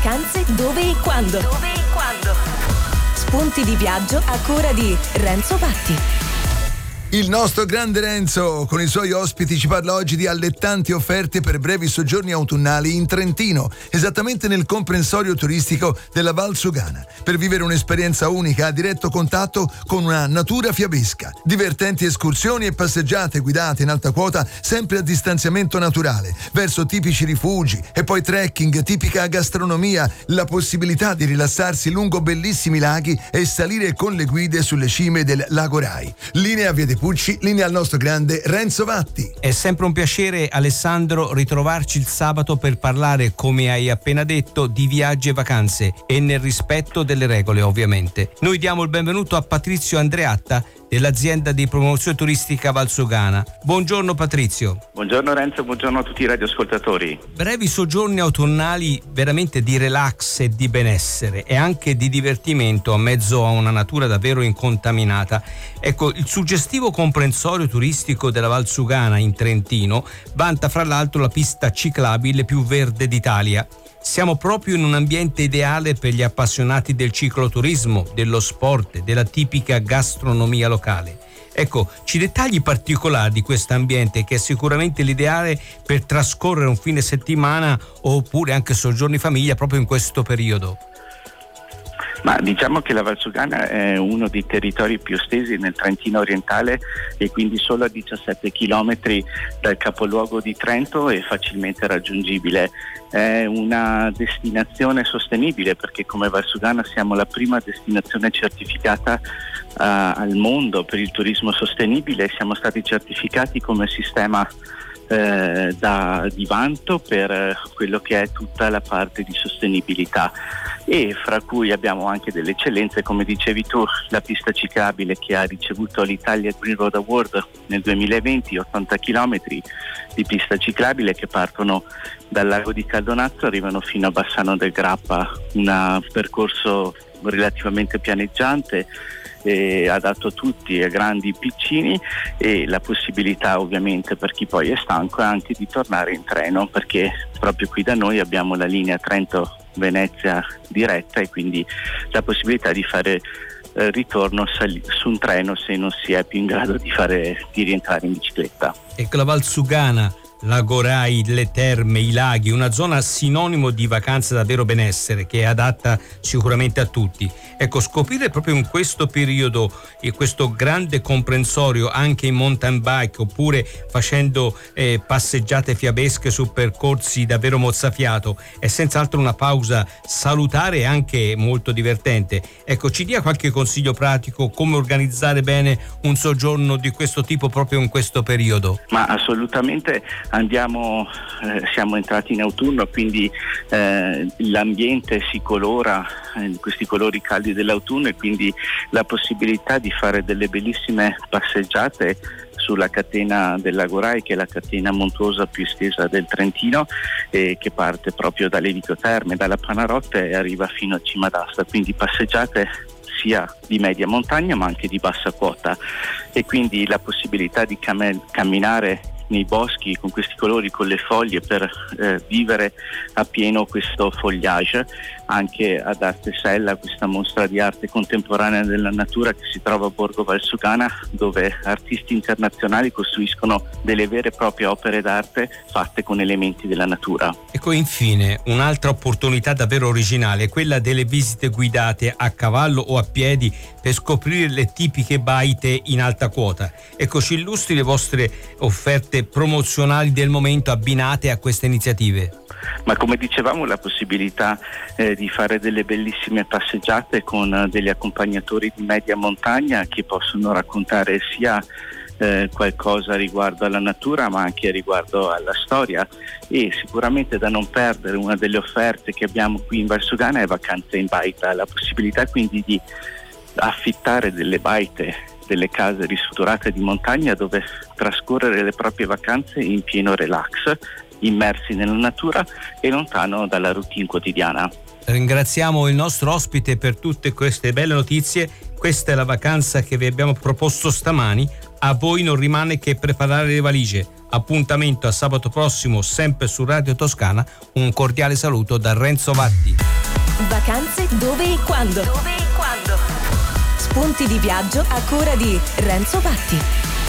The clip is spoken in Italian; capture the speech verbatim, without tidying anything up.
vacanze dove e quando. Dove e quando. Spunti di viaggio a cura di Renzo Vatti. Il nostro grande Renzo con i suoi ospiti ci parla oggi di allettanti offerte per brevi soggiorni autunnali in Trentino, esattamente nel comprensorio turistico della Val Sugana, per vivere un'esperienza unica a diretto contatto con una natura fiabesca. Divertenti escursioni e passeggiate guidate in alta quota, sempre a distanziamento naturale, verso tipici rifugi, e poi trekking, tipica gastronomia, la possibilità di rilassarsi lungo bellissimi laghi e salire con le guide sulle cime del Lago Rai. Linea Via De Pucci, linea al nostro grande Renzo Vatti. È sempre un piacere, Alessandro, ritrovarci il sabato per parlare, come hai appena detto, di viaggi e vacanze, e nel rispetto delle regole, ovviamente. Noi diamo il benvenuto a Patrizio Andreatta dell'azienda di promozione turistica Valsugana. Buongiorno Patrizio. Buongiorno Renzo, buongiorno a tutti i radioascoltatori. Brevi soggiorni autunnali veramente di relax e di benessere e anche di divertimento a mezzo a una natura davvero incontaminata. Ecco, il suggestivo comprensorio turistico della Valsugana in Trentino vanta fra l'altro la pista ciclabile più verde d'Italia. Siamo proprio in un ambiente ideale per gli appassionati del cicloturismo, dello sport, della tipica gastronomia locale. Ecco, ci dettagli particolari di questo ambiente, che è sicuramente l'ideale per trascorrere un fine settimana oppure anche soggiorni famiglia proprio in questo periodo. Ma diciamo che la Valsugana è uno dei territori più estesi nel Trentino orientale e quindi solo a diciassette chilometri dal capoluogo di Trento è facilmente raggiungibile. È una destinazione sostenibile perché come Valsugana siamo la prima destinazione certificata uh, al mondo per il turismo sostenibile. Siamo stati certificati come sistema Eh, da, di vanto per eh, quello che è tutta la parte di sostenibilità, e fra cui abbiamo anche delle eccellenze, come dicevi tu, la pista ciclabile che ha ricevuto l'Italia Green Road Award nel duemilaventi, ottanta chilometri di pista ciclabile che partono dal lago di Caldonazzo, arrivano fino a Bassano del Grappa, un percorso relativamente pianeggiante, Eh, adatto a tutti, a grandi e piccini, e la possibilità ovviamente per chi poi è stanco anche di tornare in treno, perché proprio qui da noi abbiamo la linea Trento-Venezia diretta e quindi la possibilità di fare eh, ritorno sali- su un treno se non si è più in grado di fare di rientrare in bicicletta. Ecco, la Valsugana, Lago Rai, le terme, i laghi, una zona sinonimo di vacanze davvero benessere, che è adatta sicuramente a tutti. Ecco, scoprire proprio in questo periodo e questo grande comprensorio anche in mountain bike oppure facendo eh, passeggiate fiabesche su percorsi davvero mozzafiato è senz'altro una pausa salutare e anche molto divertente. Ecco, ci dia qualche consiglio pratico come organizzare bene un soggiorno di questo tipo proprio in questo periodo? Ma assolutamente. Andiamo, eh, siamo entrati in autunno, quindi eh, l'ambiente si colora in eh, questi colori caldi dell'autunno, e quindi la possibilità di fare delle bellissime passeggiate sulla catena del Lago Rai, che è la catena montuosa più estesa del Trentino, e che parte proprio dalle Vico Terme, dalla Panarotte, e arriva fino a Cima d'Asta, quindi passeggiate sia di media montagna ma anche di bassa quota, e quindi la possibilità di cam- camminare nei boschi con questi colori, con le foglie, per eh, vivere appieno questo foliage, anche ad Arte Sella, questa mostra di arte contemporanea della natura che si trova a Borgo Valsugana, dove artisti internazionali costruiscono delle vere e proprie opere d'arte fatte con elementi della natura. Ecco, infine un'altra opportunità davvero originale è quella delle visite guidate a cavallo o a piedi per scoprire le tipiche baite in alta quota. Ecco, ci illustri le vostre offerte promozionali del momento abbinate a queste iniziative. Ma come dicevamo, la possibilità eh, di fare delle bellissime passeggiate con eh, degli accompagnatori di media montagna che possono raccontare sia eh, qualcosa riguardo alla natura ma anche riguardo alla storia, e sicuramente da non perdere una delle offerte che abbiamo qui in Valsugana è Vacanze in Baita, la possibilità quindi di affittare delle baite, delle case ristrutturate di montagna dove trascorrere le proprie vacanze in pieno relax, immersi nella natura e lontano dalla routine quotidiana. Ringraziamo il nostro ospite per tutte queste belle notizie. Questa è la vacanza che vi abbiamo proposto stamani. A voi non rimane che preparare le valigie. Appuntamento a sabato prossimo sempre su Radio Toscana. Un cordiale saluto da Renzo Vatti. Vacanze dove e quando? Dove e quando? Spunti di viaggio a cura di Renzo Patti.